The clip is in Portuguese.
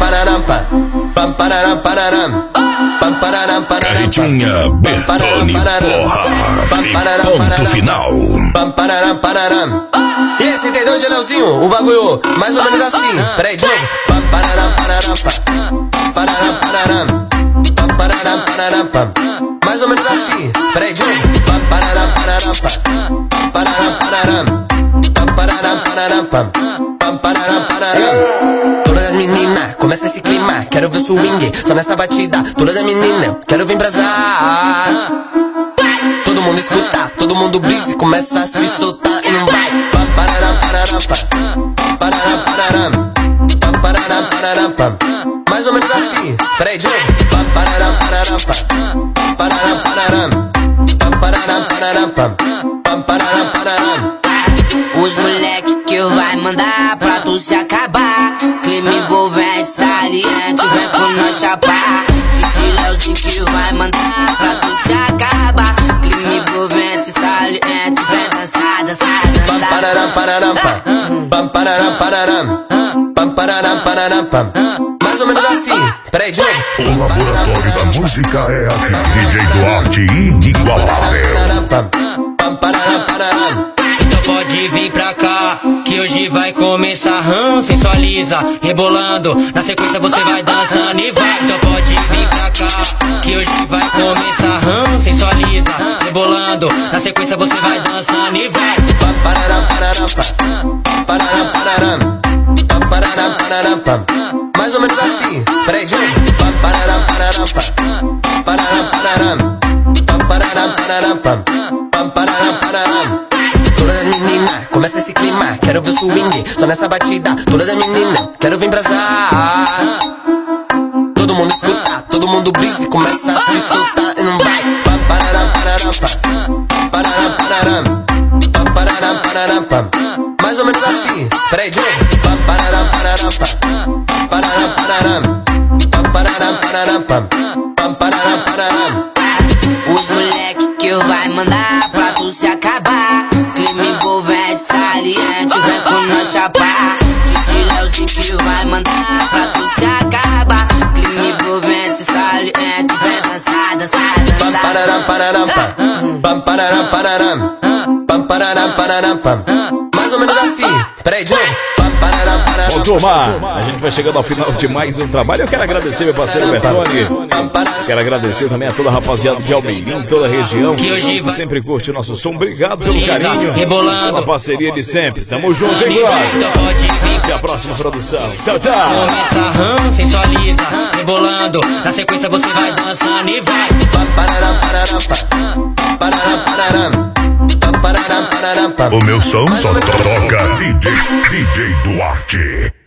Carretinha Bertone, porra. E ponto final. E esse entendeu de Leozinho? O bagulho mais ou menos assim. Peraí, de novo. Mais ou menos assim. Peraí, de novo. Todas as meninas, começa esse clima. Quero ver o swing, só nessa batida. Todas as meninas, quero vir brasar. Todo mundo escuta, todo mundo brisa e começa a se soltar e não vai. Mais ou menos assim. Peraí, de novo. Os moleque que eu vai mandar pra tu se acabar. Clima envolvente, saliente, vem com nós chapar. DJ Leozinho que eu vai mandar pra tu se acabar. Clima envolvente, saliente, vem dançar, dançar, dançar. Mais ou menos assim. Peraí, de novo. O laboratório da música é aqui. DJ Duarte inigualável. Então pode vir pra cá, que hoje vai começar. Sensualiza, rebolando, na sequência você vai dançando e vai. Então pode vir pra cá, que hoje vai começar. Sensualiza, rebolando, na sequência você vai dançando e vai. Mais ou menos assim. Peraí, de novo. Todas as meninas, começa esse clima. Quero ver o swing, só nessa batida. Todas as meninas, quero vir brasar. Todo mundo escuta, todo mundo brisa e começa a se soltar e não vai. Mais ou menos assim. Peraí, de novo. Os moleque que eu vai mandar pra tu se acabar. Clima envolvente, saliente, vem com nós chapar. DJ Leozinho que eu vai mandar pra tu se acabar. Clima envolvente, saliente, vem dançar, dançar, dançar. Mais ou menos assim. Peraí, de novo. Bom, turma, a gente vai chegando ao final de mais um trabalho. Eu quero agradecer meu parceiro Bertone. Quero agradecer também a toda a rapaziada de Almeirim, toda a região que sempre curte o nosso som. Obrigado pelo carinho, pela parceria de sempre. Tamo junto, hein, brother? Até a próxima produção. Tchau, tchau. Começa, sensualiza, rebolando, na sequência você vai dançando e vai. O meu som só toca DJ Duarte.